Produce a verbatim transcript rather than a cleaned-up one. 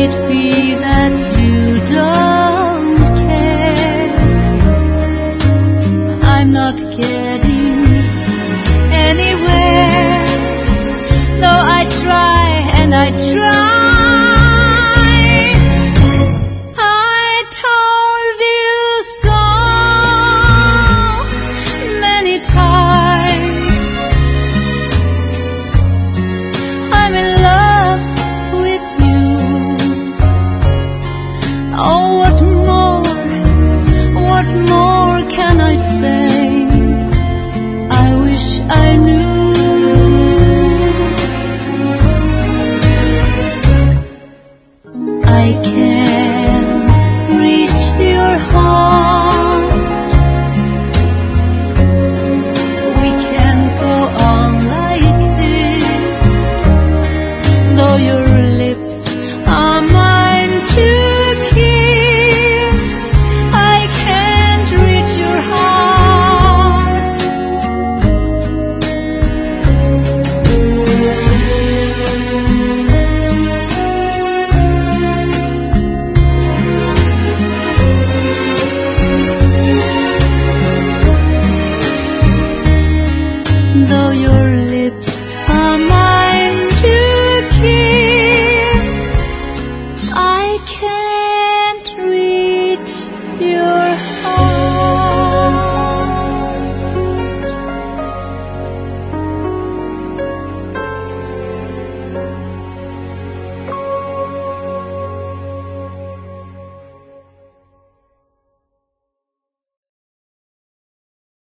it be that you don't care? I'm not getting anywhere, though I try and I try. I told you so many times. I'm in love with you. Oh, what more, what more can I say? I wish I knew. I can't reach your heart.